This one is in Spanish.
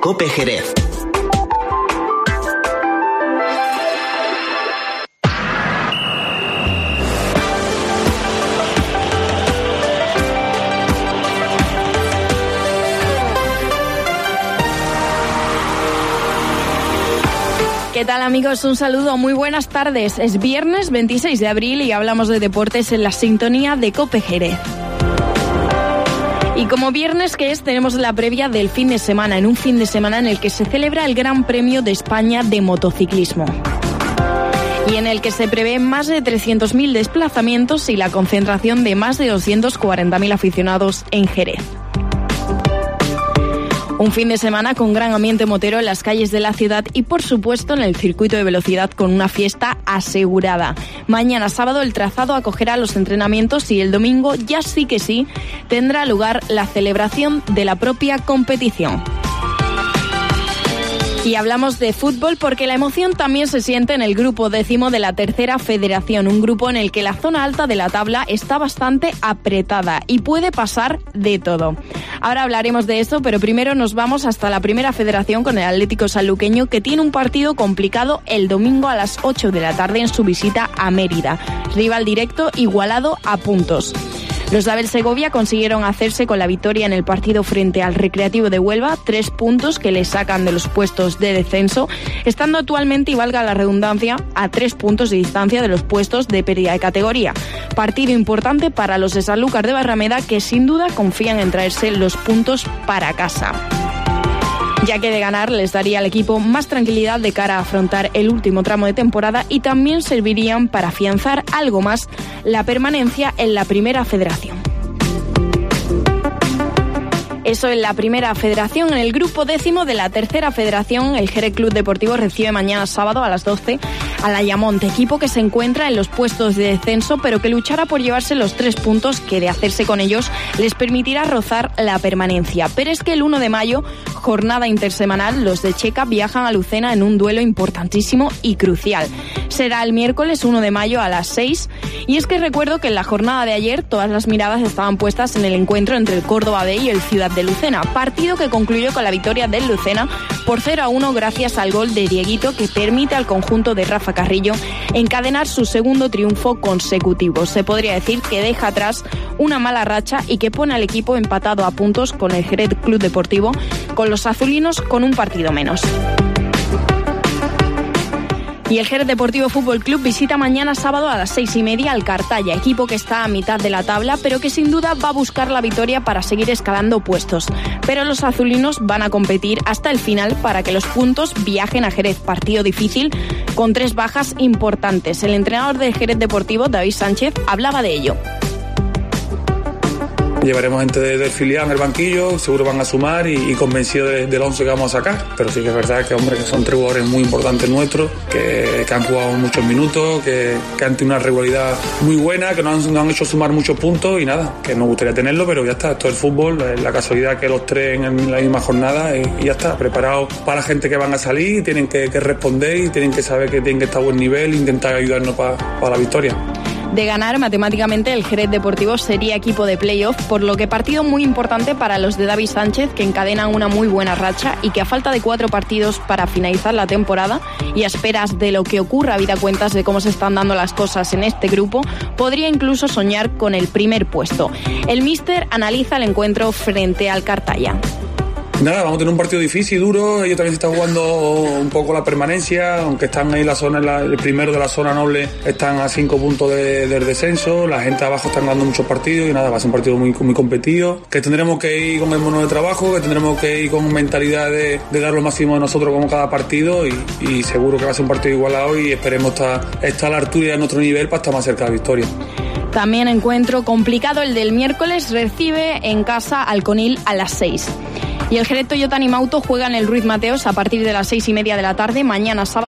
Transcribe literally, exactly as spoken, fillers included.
COPE Jerez. ¿Qué tal, amigos? Un saludo, muy buenas tardes. Es viernes veintiséis de abril y hablamos de deportes en la sintonía de COPE Jerez. Y como viernes que es, tenemos la previa del fin de semana, en un fin de semana en el que se celebra el Gran Premio de España de motociclismo y en el que se prevén más de trescientos mil desplazamientos y la concentración de más de doscientos cuarenta mil aficionados en Jerez. Un fin de semana con gran ambiente motero en las calles de la ciudad y, por supuesto, en el circuito de velocidad con una fiesta asegurada. Mañana sábado el trazado acogerá los entrenamientos y el domingo, ya sí que sí, tendrá lugar la celebración de la propia competición. Y hablamos de fútbol porque la emoción también se siente en el grupo décimo de la tercera federación, un grupo en el que la zona alta de la tabla está bastante apretada y puede pasar de todo. Ahora hablaremos de eso, pero primero nos vamos hasta la primera federación con el Atlético Sanluqueño, que tiene un partido complicado el domingo a las ocho de la tarde en su visita a Mérida. Rival directo igualado a puntos. Los de Abel Segovia consiguieron hacerse con la victoria en el partido frente al Recreativo de Huelva, tres puntos que les sacan de los puestos de descenso, estando actualmente, y valga la redundancia, a tres puntos de distancia de los puestos de pérdida de categoría. Partido importante para los de Sanlúcar de Barrameda, que sin duda confían en traerse los puntos para casa, ya que de ganar les daría al equipo más tranquilidad de cara a afrontar el último tramo de temporada y también servirían para afianzar algo más la permanencia en la primera federación. Eso en la primera federación. En el grupo décimo de la tercera federación, el Jerez Club Deportivo recibe mañana sábado a las doce al Ayamonte, equipo que se encuentra en los puestos de descenso, pero que luchará por llevarse los tres puntos que, de hacerse con ellos, les permitirá rozar la permanencia. Pero es que el uno de mayo, jornada intersemanal, los de Checa viajan a Lucena en un duelo importantísimo y crucial. Será el miércoles uno de mayo a las seis, y es que recuerdo que en la jornada de ayer todas las miradas estaban puestas en el encuentro entre el Córdoba B y el Ciudad de Lucena, partido que concluyó con la victoria del Lucena por cero a uno gracias al gol de Dieguito, que permite al conjunto de Rafa Carrillo encadenar su segundo triunfo consecutivo. Se podría decir que deja atrás una mala racha y que pone al equipo empatado a puntos con el Jerez Club Deportivo, con los azulinos con un partido menos. Y el Jerez Deportivo Fútbol Club visita mañana sábado a las seis y media al Cartaya, equipo que está a mitad de la tabla, pero que sin duda va a buscar la victoria para seguir escalando puestos. Pero los azulinos van a competir hasta el final para que los puntos viajen a Jerez, partido difícil con tres bajas importantes. El entrenador del Jerez Deportivo, David Sánchez, hablaba de ello. Llevaremos gente de, del filial en el banquillo, seguro van a sumar y, y convencido de, del once que vamos a sacar. Pero sí que es verdad que, hombre, que son tres jugadores muy importantes nuestros, que, que han jugado muchos minutos, que, que han tenido una regularidad muy buena, que nos han, nos han hecho sumar muchos puntos y nada, que nos gustaría tenerlo, pero ya está, esto es el fútbol, es la casualidad que los tres en la misma jornada y, y ya está, preparados para la gente que van a salir, tienen que, que responder y tienen que saber que tienen que estar a buen nivel e intentar ayudarnos para pa la victoria. De ganar, matemáticamente el Jerez Deportivo sería equipo de playoff, por lo que partido muy importante para los de David Sánchez, que encadenan una muy buena racha y que a falta de cuatro partidos para finalizar la temporada y a esperas de lo que ocurra, habida cuentas de cómo se están dando las cosas en este grupo, podría incluso soñar con el primer puesto. El míster analiza el encuentro frente al Cartaya. Nada, vamos a tener un partido difícil, duro. Ellos también se están jugando un poco la permanencia, aunque están ahí en la zona, en la, el primero de la zona noble, están a cinco puntos de, del descenso. La gente abajo está ganando muchos partidos y nada, va a ser un partido muy, muy competido. Que tendremos que ir con el mono de trabajo, que tendremos que ir con mentalidad de, de dar lo máximo de nosotros como cada partido y, y seguro que va a ser un partido igualado y esperemos estar, estar a la altura y a nuestro nivel para estar más cerca de la victoria. También encuentro complicado el del miércoles, recibe en casa al Conil a las seis. Y el Jerez Toyota Animauto juega en el Ruiz Mateos a partir de las seis y media de la tarde, mañana sábado.